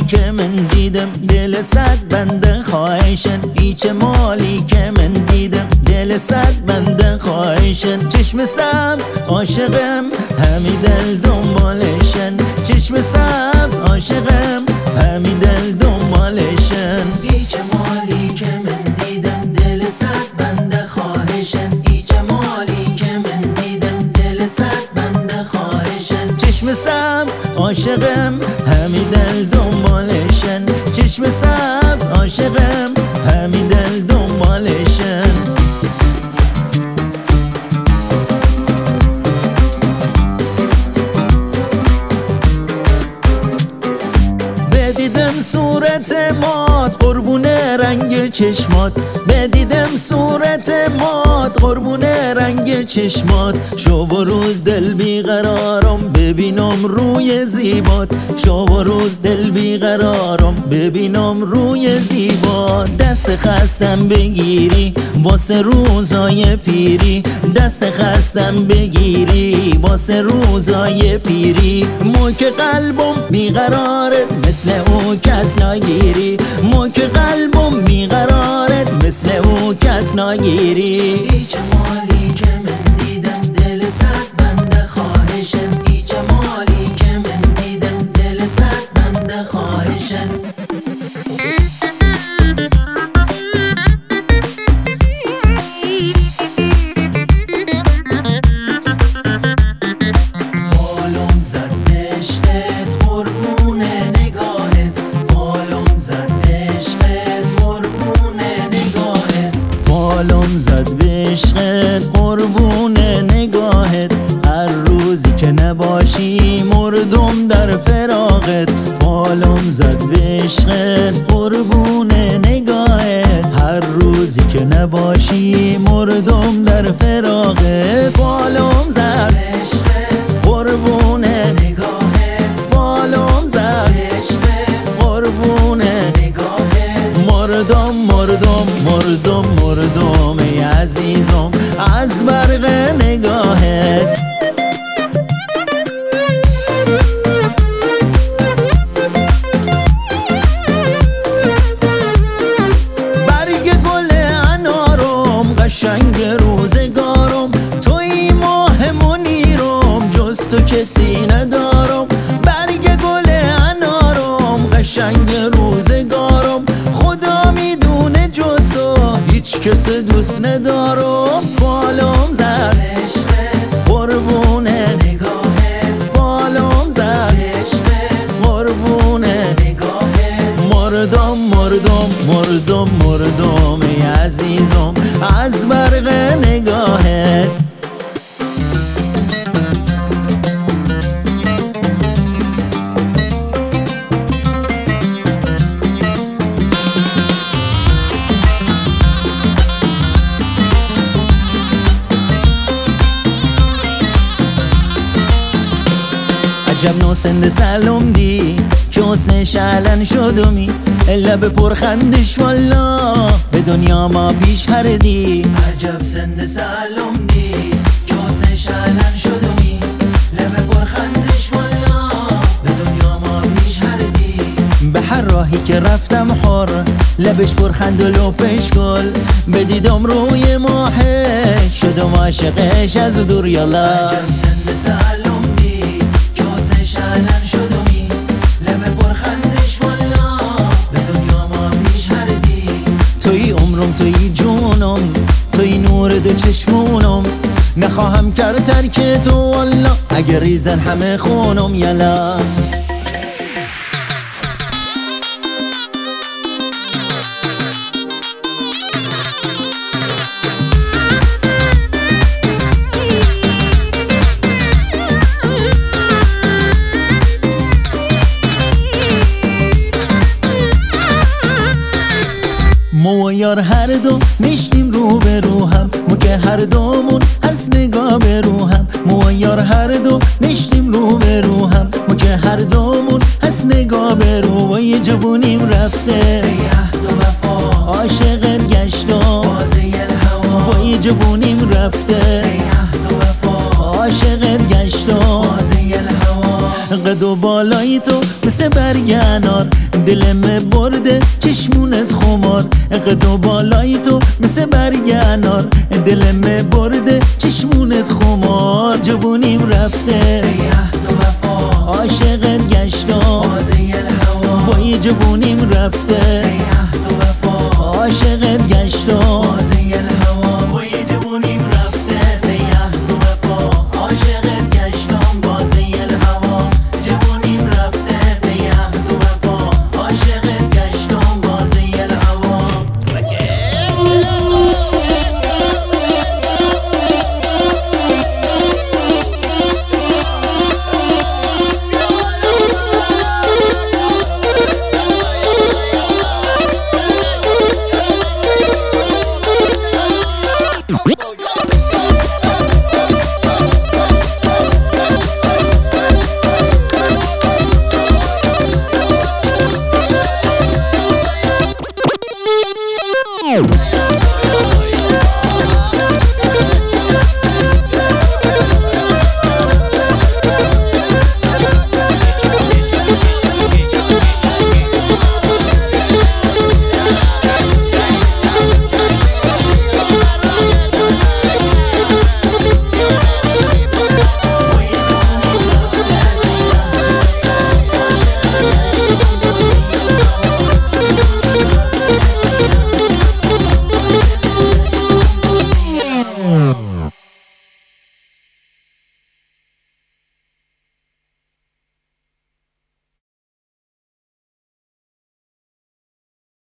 که من دیدم دل صد بنده خواهشن هیچ مالی که من دیدم دل صد بنده خواهشن چشم سبز عاشقم همی دل دنبالشن چشم سبز عاشقم همی دل دنبالشن هیچ مالی که من دیدم دل صد بنده خواهشن هیچ مالی که من دیدم دل صد بنده خواهشن چشم سبز عاشقم همی دل دنبالشن چشم سبز عاشقم همی دل دنبالشن بدیدم صورت مات قربون رنگ چشمات بدیدم صورت مات قربون رنگ چشمات شب و روز دل بیقرارم ببینم روی زیبات شب و روز دل بیقرارم ببینم روی زیبات دست خستم بگیری واسه روزای پیری دست خستم بگیری واسه روزای پیری مو که قلبم بیقرارت مثل او کس نگیری مو که قلبم بیقرارت مثل او کس نگیری هیچ مالی که من دیدم دل صد بنده خواهشن هیچ مالی که من دیدم دل صد بنده خواهشن فالم زد عشقت قربون نگاهت فالم زد عشقت قربون نگاهت فالم زد به عشقت قربون نگاهت هر روزی که نباشی مردم در فراقت فالم زد به عشقت قربون نگاهت هر روزی که نباشی مردم در فراقت فالم زد عشقت قربون نگاهت فالم زد عشقت قربون نگاهت مردم مردم مردم مردم ای عزیزم از برق نگاهت برگ گل انارم قشنگ روزگارم توی ماه منیرم جز تو کسی ندارم برگ گل انارم قشنگ روزگارم خدا میدونه جز تو هیچ کس دوست ندارم فالم زد عشقت قربون نگاهت فالم زد عشقت قربون نگاهت مردم مردم مردم مردم ای عزیزم از برق نگاهت عجب نو سند سلام دی که حسنش علن شدمی لب پرخندش والا به دنیا ما پیش هردی عجب سند سلام دی که حسنش علن شدمی لب پرخندش والا به دنیا ما پیش هردی به هر راهی که رفتم حر لبش پرخند و لپش گل بدیدم روی ماهش شدم عاشقش از دور یالا عجب سند سلام دی که حسنش علن شدمی لب پرخندش والا به دنیا ما پیش هردی توی عمرم توی جونم توی نور دو چشمونم نخواهم کرد ترک تو والا اگر ریزن همه خونم یلا مو و یار هر دو نشتیم رو به رو هم مو که هر دومون از نگاه به رو هم مو و یار هر دو نشتیم رو به رو هم مو که هر دومون از نگاه به رو و یه جوونیم رفته عهد و وفا عاشقت گشتم بازی الهوا و یه جوونیم رفته عهد و وفا عاشقت گشتم بازی الهوا قد و بالای تو مثل برگ انار، دلم برده چشمونت خمار. قد و بالای تو مثل برگ انار، دلم برده چشمونت خمار. جوونیم رفته عاشقت گشتم، بای جوونیم رفته